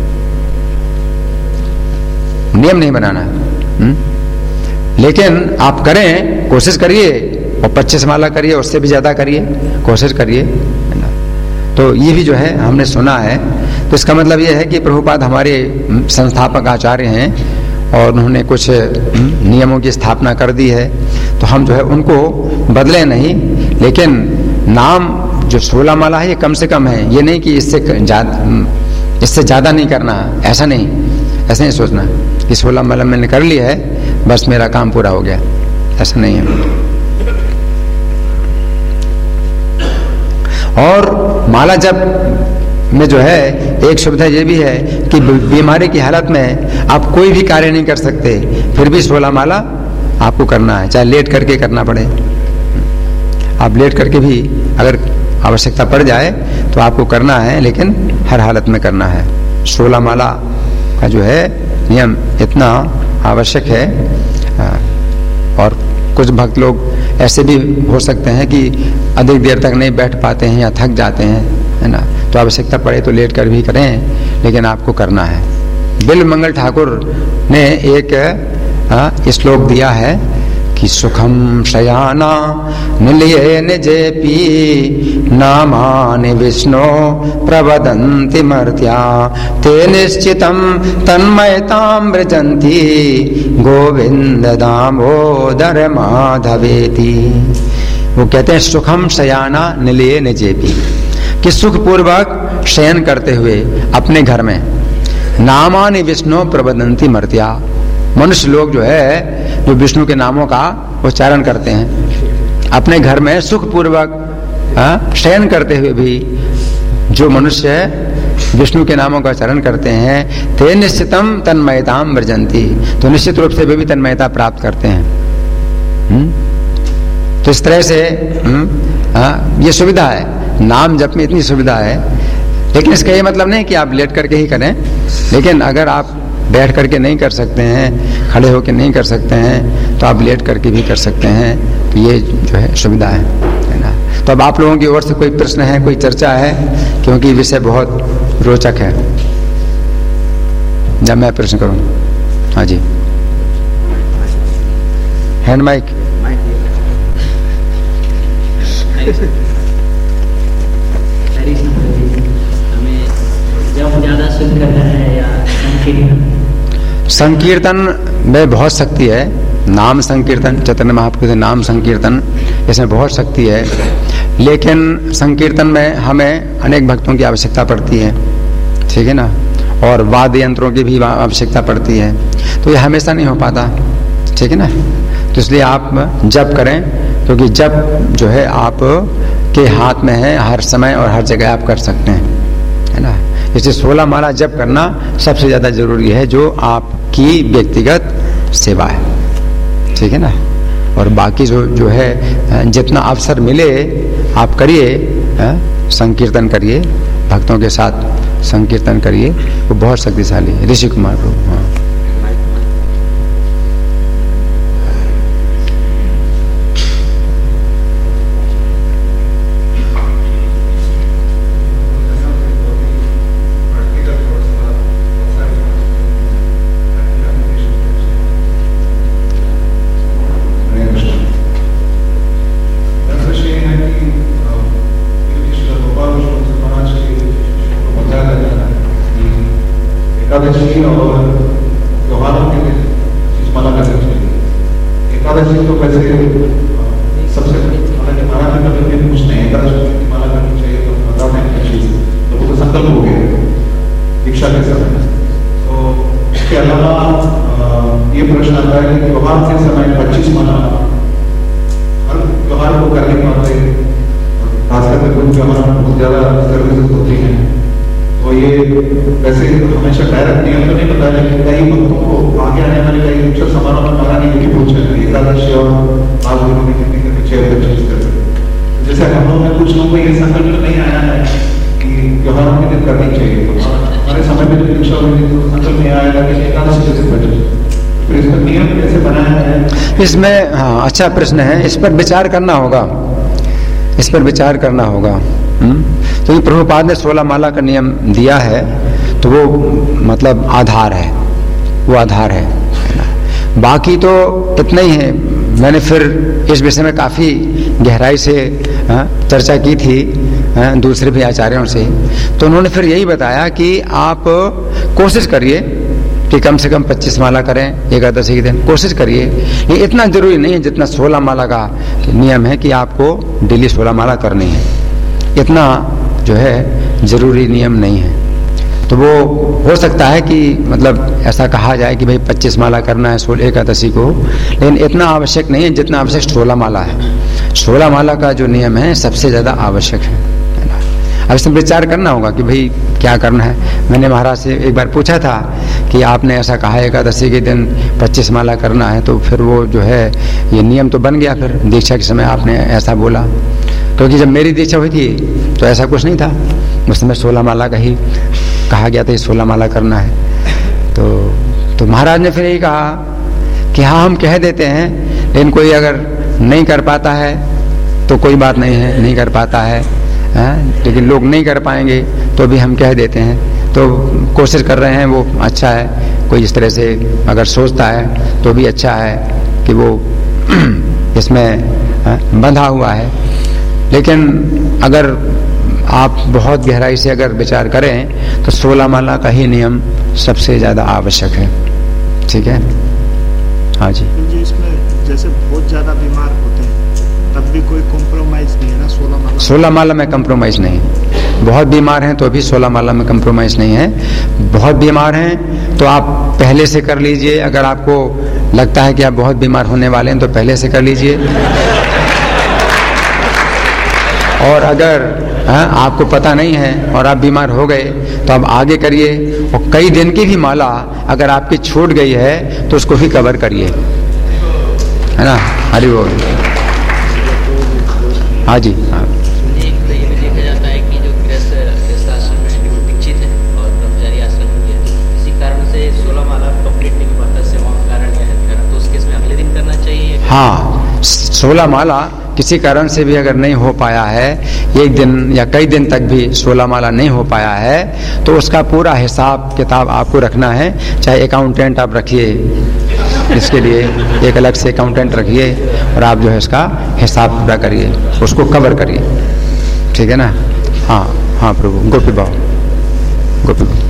नियम नहीं बनाना। हुँ? लेकिन आप करें, कोशिश करिए और पच्चीस माला करिए, उससे भी ज्यादा करिए, कोशिश करिए। तो ये भी जो है हमने सुना है। तो इसका मतलब ये है कि प्रभुपाद हमारे संस्थापक आचार्य हैं और उन्होंने कुछ नियमों की स्थापना कर दी है। तो हम जो है उनको बदले नहीं, लेकिन नाम जो सोलह माला है ये कम से कम है। ये नहीं कि इससे ज्यादा इससे ज्यादा नहीं करना, ऐसा नहीं, ऐसा नहीं सोचना कि सोलह माला मैंने कर लिया है बस मेरा काम पूरा हो गया, ऐसा नहीं है। और माला जप में जो है एक सुविधा ये भी है कि बीमारी की हालत में आप कोई भी कार्य नहीं कर सकते, फिर भी सोलह माला आपको करना है, चाहे लेट करके करना पड़े। आप लेट करके भी अगर आवश्यकता पड़ जाए तो आपको करना है, लेकिन हर हालत में करना है। सोलह माला का जो है नियम इतना आवश्यक है। और कुछ भक्त लोग ऐसे भी हो सकते हैं कि अधिक देर तक नहीं बैठ पाते हैं या थक जाते हैं, है ना। तो आवश्यकता पड़े तो लेट कर भी करें, लेकिन आपको करना है। बिल मंगल ठाकुर ने एक श्लोक दिया है कि सुखम शयाना निलये निजेपी नामानि विष्णु प्रवदन्ति मर्त्या ते निश्चितं तन्मयतां व्रजन्ति गोविंद दामोदर माधवेति। वो कहते हैं सुखम शयाना निलये निजेपी, कि सुखपूर्वक शयन करते हुए अपने घर में। नामानि विष्णु प्रवदन्ति मर्त्या, मनुष्य लोग जो है जो विष्णु के नामों का उच्चारण करते हैं अपने घर में सुखपूर्वक शयन करते हुए भी, जो मनुष्य विष्णु के नामों का उच्चारण करते हैं ते निश्चितम तन्मयताम व्रजन्ति, तो निश्चित रूप से वे भी तन्मयता प्राप्त करते हैं। हुँ? तो इस तरह से हुँ? ये सुविधा है, नाम जप में इतनी सुविधा है। लेकिन इसका ये मतलब नहीं कि आप लेट करके ही करें, लेकिन अगर आप बैठ करके नहीं कर सकते हैं, खड़े होकर नहीं कर सकते हैं, तो आप लेट करके भी कर सकते हैं। तो ये जो है सुविधा है, है ना। तो अब आप लोगों की ओर से कोई प्रश्न है, कोई चर्चा है, क्योंकि विषय बहुत रोचक है। जब मैं प्रश्न करूं, हाँ जी, हैंड माइक। जब ज्यादा शुद्ध करना है या संकीर्तन में बहुत शक्ति है। नाम संकीर्तन, चैतन्य महाप्रभु के नाम संकीर्तन, इसमें बहुत शक्ति है। लेकिन संकीर्तन में हमें अनेक भक्तों की आवश्यकता पड़ती है, ठीक है ना, और वाद्य यंत्रों की भी आवश्यकता पड़ती है। तो ये हमेशा नहीं हो पाता, ठीक है ना। तो इसलिए आप जप करें, क्योंकि जप जो है आप के हाथ में है, हर समय और हर जगह आप कर सकते हैं, है ना। इसलिए सोलह माला जप करना सबसे ज्यादा जरूरी है, जो आपकी व्यक्तिगत सेवा है, ठीक है ना। और बाकी जो जो है जितना अवसर मिले आप करिए, संकीर्तन करिए, भक्तों के साथ संकीर्तन करिए, वो बहुत शक्तिशाली है। ऋषि कुमार प्रभु, हाँ। एकादशी तो वैसे सबसे हालांकि हमारा भी कभी भी कुछ नहीं एकादशी की माला करनी चाहिए तो बताते हैं क्या चीज तो वो तो संकल्प हो गया दीक्षा के समय। तो इसके अलावा ये प्रश्न आता है कि त्योहार के समय पच्चीस माला हर त्योहार को करने के बाद खासकर कुछ त्योहार में बहुत ज्यादा सर्विसेज होती हैं तो ये वैसे हमेशा डायरेक्ट नियम तो नहीं पता है लेकिन कई भक्तों को आगे आने वाले कई उत्सव समारोह में पता नहीं कि पूछ रहे एकादशी और आज दिनों में कितने कितने छह पच्चीस कर जैसे हम लोग में कुछ लोगों को ये संकल्प नहीं आया है कि त्योहारों के दिन करनी चाहिए तो हमारे समय में जो दीक्षा हुई थी तो संकल्प नहीं आया कि एकादशी के दिन बचे फिर इसका नियम कैसे बनाया है इसमें। हाँ, अच्छा प्रश्न है, इस पर विचार करना होगा, इस पर विचार करना होगा। तो ये प्रभुपाद ने सोलह माला का नियम दिया है तो वो मतलब आधार है, वो आधार है। बाकी तो इतना ही है। मैंने फिर इस विषय में काफ़ी गहराई से चर्चा की थी दूसरे भी आचार्यों से, तो उन्होंने फिर यही बताया कि आप कोशिश करिए कि कम से कम पच्चीस माला करें एकादशी के दिन, कोशिश करिए। ये इतना जरूरी नहीं है जितना सोलह माला का नियम है कि आपको डेली सोलह माला करनी है, इतना जो है जरूरी नियम नहीं है। तो वो हो सकता है कि मतलब ऐसा कहा जाए कि भाई पच्चीस माला करना है सोलह एकादशी को, लेकिन इतना आवश्यक नहीं है जितना आवश्यक सोलह माला है। सोलह माला का जो नियम है सबसे ज़्यादा आवश्यक है। अब इसमें विचार करना होगा कि भाई क्या करना है। मैंने महाराज से एक बार पूछा था कि आपने ऐसा कहा एकादशी के दिन पच्चीस माला करना है, तो फिर वो जो है ये नियम तो बन गया। फिर दीक्षा के समय आपने ऐसा बोला, क्योंकि जब मेरी दीक्षा हुई थी तो ऐसा कुछ नहीं था, उस समय सोलह माला का ही कहा गया था, ये सोलह माला करना है। तो तो महाराज ने फिर यही कहा कि हाँ हम कह देते हैं, लेकिन कोई अगर नहीं कर पाता है तो कोई बात नहीं है, नहीं कर पाता है, है? लेकिन लोग नहीं कर पाएंगे तो भी हम कह देते हैं। तो कोशिश कर रहे हैं, वो अच्छा है। कोई इस तरह से अगर सोचता है तो भी अच्छा है कि वो इसमें बंधा हुआ है। लेकिन अगर आप बहुत गहराई से अगर विचार करें तो सोलह माला का ही नियम सबसे ज़्यादा आवश्यक है। ठीक है, हाँ जी। जी, इसमें जैसे बहुत ज़्यादा बीमार होते हैं तब भी कोई कॉम्प्रोमाइज़ नहीं है ना सोलह माला? सोलह माला में कम्प्रोमाइज़ नहीं। बहुत बीमार हैं तो भी सोलह माला में कम्प्रोमाइज़ नहीं है। बहुत बीमार हैं तो आप पहले से कर लीजिए। अगर आपको लगता है कि आप बहुत बीमार होने वाले हैं तो पहले से कर लीजिए। और अगर हाँ, आपको पता नहीं है और आप बीमार हो गए तो आप आगे करिए। और कई दिन की भी माला अगर आपकी छूट गई है तो उसको भी कवर करिए, है ना। हरि बोल। हाँ जी। हाँ, एक तो ये भी देखा जाता है कि जो गृहस्थ गृहस्थ आश्रम में वो दीक्षित है और ब्रह्मचारी आश्रम में भी है, इसी कारण से सोलह माला कंप्लीट नहीं पाता सेवा के कारण या है, तो उस केस में अगले दिन करना चाहिए। हाँ, सोलह माला किसी कारण से भी अगर नहीं हो पाया है, एक दिन या कई दिन तक भी सोलह माला नहीं हो पाया है, तो उसका पूरा हिसाब किताब आपको रखना है। चाहे अकाउंटेंट आप रखिए, इसके लिए एक अलग से अकाउंटेंट रखिए और आप जो है इसका हिसाब पूरा करिए, उसको कवर करिए। ठीक है ना। हाँ हाँ प्रभु। गोपी भाव, गोपी भाव।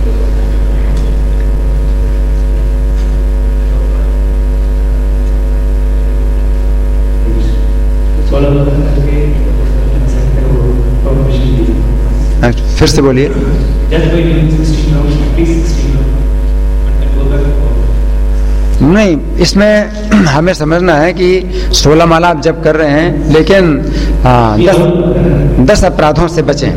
फिर से बोलिए। नहीं, इसमें हमें समझना है कि सोलह माला आप जब कर रहे हैं, लेकिन आ, दस, दस अपराधों से बचें।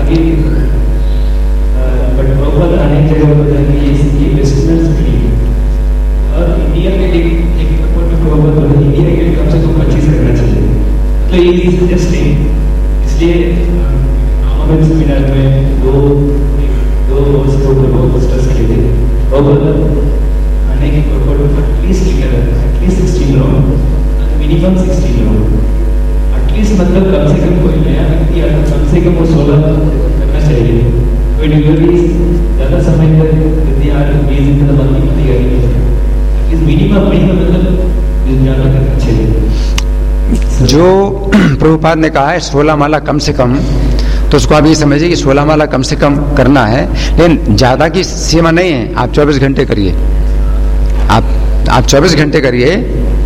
इसलिए हमारे सेमिनार में दो दो वर्षों को बहुत डिस्कस किए थे और आने की प्रोपोर्ट एटलीस्ट लिखा रहता है at least sixteen round, minimum sixteen round. At least मतलब कम से कम कोई नया व्यक्ति आता कम से कम वो सोलह करना चाहिए। कोई डिलीवरी ज़्यादा समय तक यदि आप बीस दिन तक बंद नहीं तैयारी नहीं है, एटलीस्ट मिनिमम मिनिमम मतलब ज़्यादा करना चाहिए। जो प्रभुपाद ने कहा है सोलह माला कम से कम, तो उसको आप ये समझिए कि सोलह माला कम से कम करना है, लेकिन ज़्यादा की सीमा नहीं है। आप चौबीस घंटे करिए, आप आप चौबीस घंटे करिए,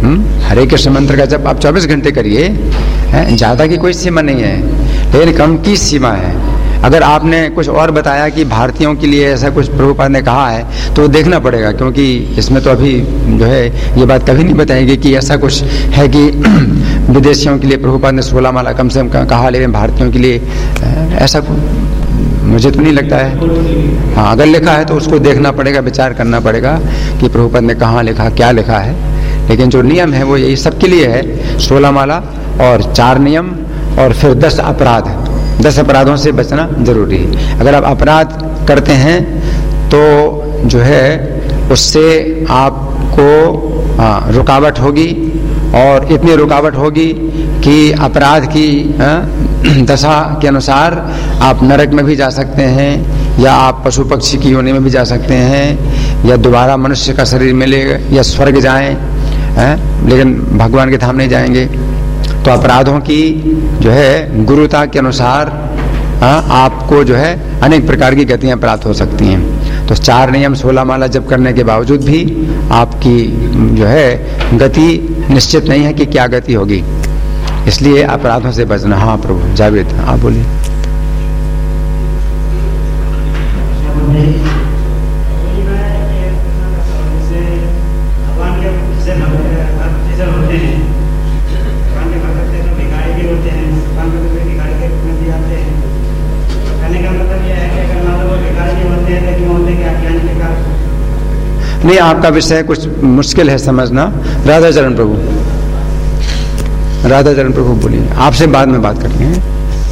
हरे कृष्ण मंत्र का जब आप चौबीस घंटे करिए, ज़्यादा की कोई सीमा नहीं है, लेकिन कम की सीमा है। अगर आपने कुछ और बताया कि भारतीयों के लिए ऐसा कुछ प्रभुपाद ने कहा है तो देखना पड़ेगा, क्योंकि इसमें तो अभी जो है ये बात कभी नहीं बताएगी कि ऐसा कुछ है कि विदेशियों के लिए प्रभुपाद ने सोलह माला कम से कम कहा, लेकिन भारतीयों के लिए ऐसा मुझे तो नहीं लगता है। हाँ, अगर लिखा है तो उसको देखना पड़ेगा, विचार करना पड़ेगा कि प्रभुपाद ने कहाँ लिखा, क्या लिखा है। लेकिन जो नियम है वो यही सबके लिए है, सोलह माला और चार नियम और फिर दस अपराध। दस अपराधों से बचना जरूरी है। अगर आप अपराध करते हैं तो जो है उससे आपको हाँ, रुकावट होगी, और इतनी रुकावट होगी कि अपराध की हाँ, दशा के अनुसार आप नरक में भी जा सकते हैं, या आप पशु पक्षी की योनि में भी जा सकते हैं, या दोबारा मनुष्य का शरीर मिले, या स्वर्ग जाएं, है? लेकिन भगवान के धाम नहीं जाएंगे। तो अपराधों की जो है गुरुता के अनुसार हाँ, आपको जो है अनेक प्रकार की गतियां प्राप्त हो सकती हैं। तो चार नियम सोलह माला जप करने के बावजूद भी आपकी जो है गति निश्चित नहीं है कि क्या गति होगी, इसलिए अपराधों से बचना। हाँ प्रभु जावेद आप बोलिए। नहीं, आपका विषय कुछ मुश्किल है समझना। राधा चरण प्रभु, राधा चरण प्रभु बोलिए, आपसे बाद में बात करते हैं।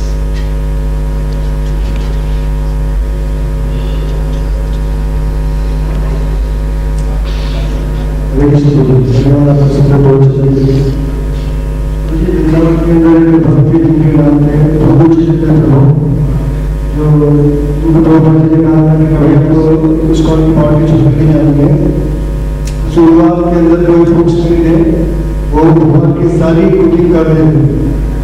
शुरुआत के अंदर कोई फ्रूट्स नहीं थे, वो भगवान की सारी कुकिंग कर रहे थे,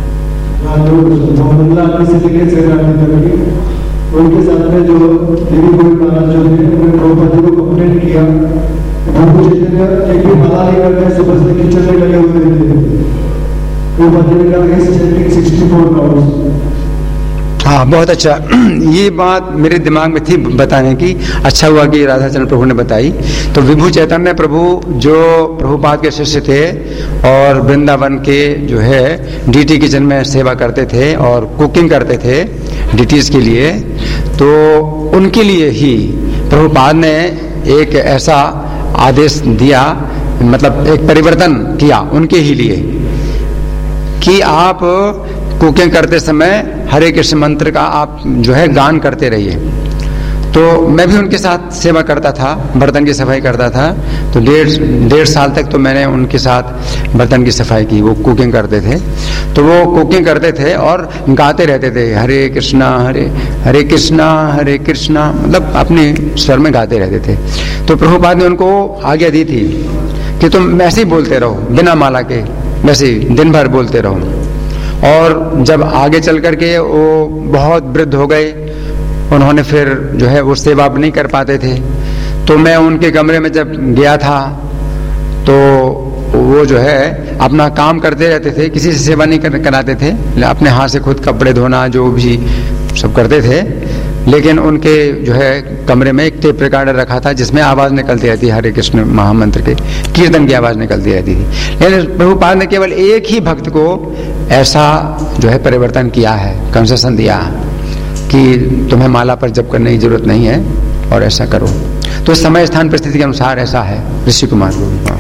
से लेकर तक। उनके साथ में जो देवी कोई महाराज जो थे उन्होंने प्रभुपाद जी को कंप्लेंट किया, प्रभु चैतन्य एक भी माला नहीं करते, सुबह से किचन में लगे हुए थे। प्रभुपाद जी ने कहा सिक्सटी फोर काउंट्स। हाँ, बहुत अच्छा। ये बात मेरे दिमाग में थी बताने की, अच्छा हुआ कि राधाचरण प्रभु ने बताई। तो विभु चैतन्य प्रभु जो प्रभुपाद के शिष्य थे और वृंदावन के जो है डीटी किचन में सेवा करते थे और कुकिंग करते थे डीटीज के लिए, तो उनके लिए ही प्रभुपाद ने एक ऐसा आदेश दिया, मतलब एक परिवर्तन किया उनके ही लिए कि आप कुकिंग करते समय हरे कृष्ण मंत्र का आप जो है गान करते रहिए। तो मैं भी उनके साथ सेवा करता था, बर्तन की सफाई करता था। तो डेढ़ डेढ़ साल तक तो मैंने उनके साथ बर्तन की सफाई की। वो कुकिंग करते थे, तो वो कुकिंग करते थे और गाते रहते थे हरे कृष्णा हरे हरे कृष्णा हरे कृष्णा, मतलब अपने स्वर में गाते रहते थे। तो प्रभुपाद ने उनको आज्ञा दी थी कि तुम ऐसे ही बोलते रहो बिना माला के, वैसे ही दिन भर बोलते रहो। और जब आगे चल करके वो बहुत वृद्ध हो गए, उन्होंने फिर जो है वो सेवा नहीं कर पाते थे। तो मैं उनके कमरे में जब गया था तो वो जो है अपना काम करते रहते थे, किसी से सेवा नहीं कर, कराते थे, अपने हाथ से खुद कपड़े धोना जो भी सब करते थे। लेकिन उनके जो है कमरे में एक टेप रिकॉर्डर रखा था जिसमें आवाज निकलती रहती, हरे कृष्ण महामंत्र के कीर्तन की आवाज निकलती रहती थी। लेकिन प्रभुपाद ने केवल एक ही भक्त को ऐसा जो है परिवर्तन किया है, कंसेशन दिया कि तुम्हें माला पर जप करने की जरूरत नहीं है और ऐसा करो। तो समय स्थान परिस्थिति के अनुसार ऐसा है। ऋषि कुमार को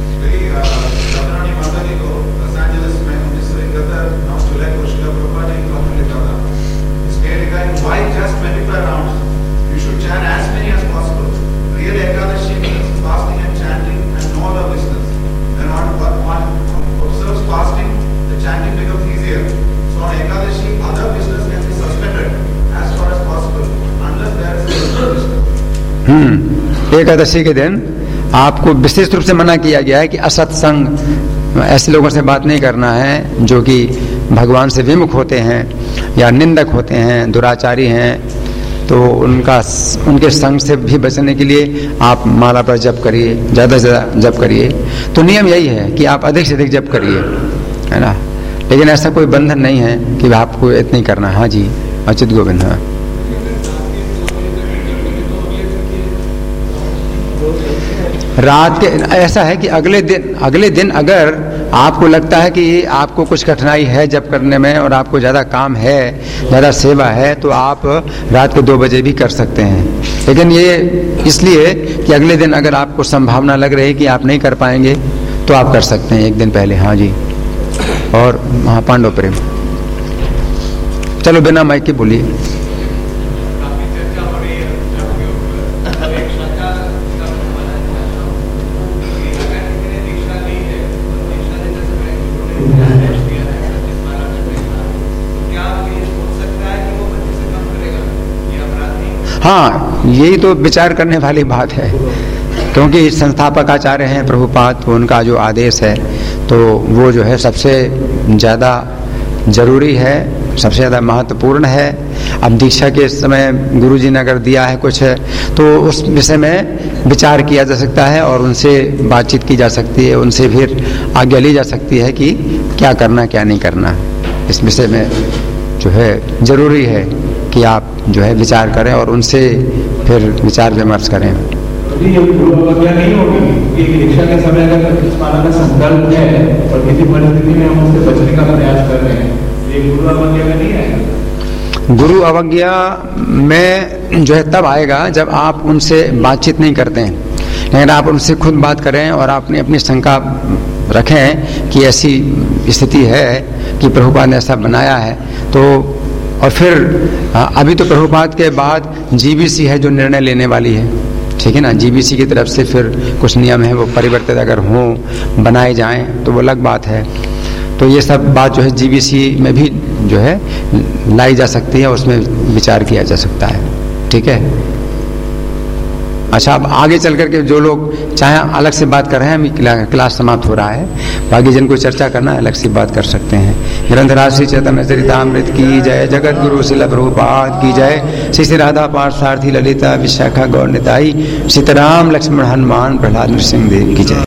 हम्म एकादशी के दिन आपको विशेष रूप से मना किया गया है कि असत्संग, ऐसे लोगों से बात नहीं करना है जो कि भगवान से विमुख होते हैं या निंदक होते हैं, दुराचारी हैं, तो उनका उनके संग से भी बचने के लिए आप माला पर जप करिए, ज़्यादा से ज़्यादा जप करिए। तो नियम यही है कि आप अधिक से अधिक जप करिए, है ना। लेकिन ऐसा कोई बंधन नहीं है कि आपको इतना ही करना है। हाँ जी, अच्युत गोविंद। हाँ, रात के ऐसा है कि अगले दिन अगले दिन अगर आपको लगता है कि आपको कुछ कठिनाई है जब करने में और आपको ज़्यादा काम है, ज़्यादा सेवा है, तो आप रात के दो बजे भी कर सकते हैं। लेकिन ये इसलिए कि अगले दिन अगर आपको संभावना लग रही है कि आप नहीं कर पाएंगे तो आप कर सकते हैं एक दिन पहले। हाँ जी। और हाँ, पांडव प्रेम, चलो बिना माइक के बोलिए। हाँ, यही तो विचार करने वाली बात है, क्योंकि संस्थापक आचार्य हैं प्रभुपाद, तो उनका जो आदेश है तो वो जो है सबसे ज़्यादा जरूरी है, सबसे ज़्यादा महत्वपूर्ण है। अब दीक्षा के समय गुरुजी ने अगर दिया है कुछ तो उस विषय में विचार किया जा सकता है और उनसे बातचीत की जा सकती है, उनसे फिर आज्ञा ली जा सकती है कि क्या करना क्या नहीं करना। इस विषय में जो है जरूरी है कि आप जो है विचार करें और उनसे फिर विचार विमर्श करें। ये गुरु अवज्ञा नहीं होगी कि दीक्षा के समय अगर इस माला का संकल्प है और किसी परिस्थिति में हम उससे बचने का प्रयास कर रहे हैं, ये गुरु अवज्ञा में नहीं आएगा। गुरु अवज्ञा में जो है तब आएगा जब आप उनसे बातचीत नहीं करते हैं, लेकिन आप उनसे खुद बात करें और आपने अपनी शंका रखें कि ऐसी स्थिति है कि प्रभुपाद ने ऐसा बनाया है। तो और फिर अभी तो प्रभुपाद के बाद जीबीसी है जो निर्णय लेने वाली है, ठीक है ना। जीबीसी की तरफ से फिर कुछ नियम है वो परिवर्तित अगर हों, बनाए जाएं तो वो अलग बात है। तो ये सब बात जो है जीबीसी में भी जो है लाई जा सकती है, उसमें विचार किया जा सकता है, ठीक है। अच्छा, अब आगे चल करके जो लोग चाहे अलग से बात कर रहे हैं, क्लास समाप्त हो रहा है, बाकी जिनको चर्चा करना है अलग से बात कर सकते हैं। ग्रंथराज श्री चैतन्य चरितामृत की जय, जगत गुरु श्रील प्रभुपाद की जय, श्री श्री राधा पार्थसारथी ललिता विशाखा गौर निताई, सीताराम लक्ष्मण हनुमान प्रहलाद नृसिंह देव की जय।